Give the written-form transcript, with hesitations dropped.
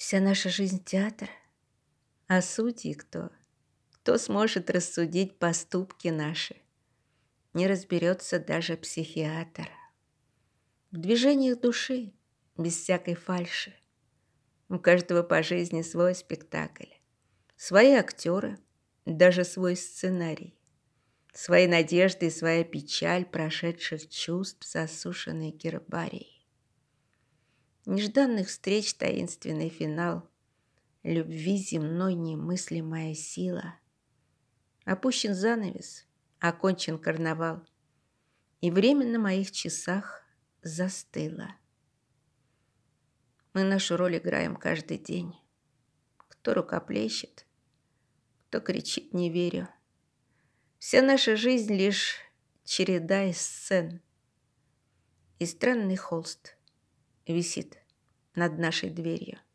Вся наша жизнь — театр, а судьи кто? Кто сможет рассудить поступки наши? Не разберется даже психиатр. В движениях души, без всякой фальши. У каждого по жизни свой спектакль, свои актеры, даже свой сценарий, свои надежды и своя печаль прошедших чувств, засушенный гербарий. Нежданных встреч таинственный финал, любви земной немыслимая сила. Опущен занавес, окончен карнавал, и время на моих часах застыло. Мы нашу роль играем каждый день. Кто рукоплещет, кто кричит «не верю». Вся наша жизнь лишь череда из сцен. И странный холст висит над нашей дверью.